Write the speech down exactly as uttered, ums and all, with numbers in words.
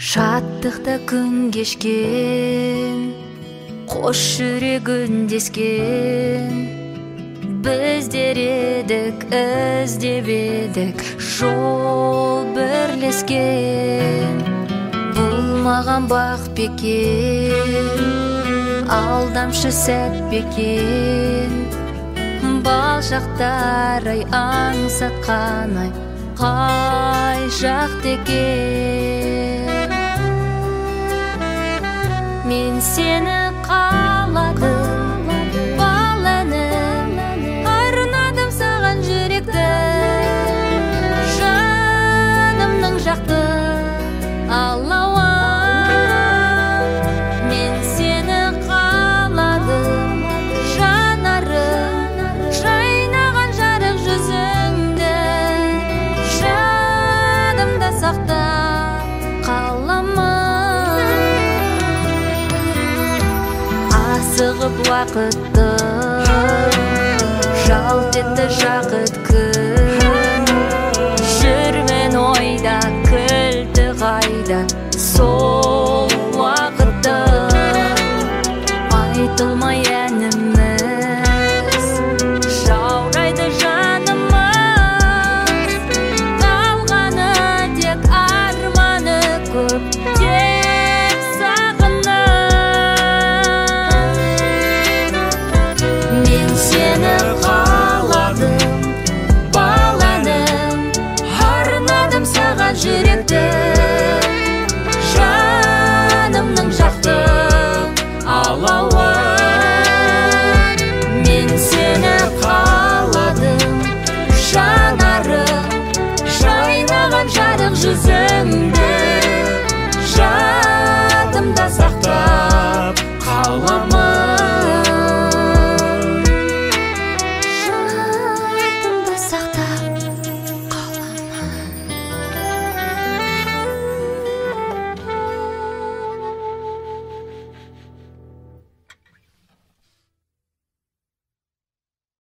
Шаттықта күн кешкен, қош жүрегіндескен. Біздер едік, іздеп едік, жол бірлескен. Бұл маған бақ бекен, алдамшы сәт бекен. Бал шақтар ай аңсатқан ай, қай жақ екен. Мен сені қаладым, бал әнім, арнадым саған жүректі. Жанымның жақты алауы, мен сені қаладым, жанарым, жайнаған жарық жүзіңді. Жадымда сақтап қаламын. Асығып уақытты, жалт етті жақыт күн. Жүрмен ойда, кілті қайда сол уақытты. Айтылмай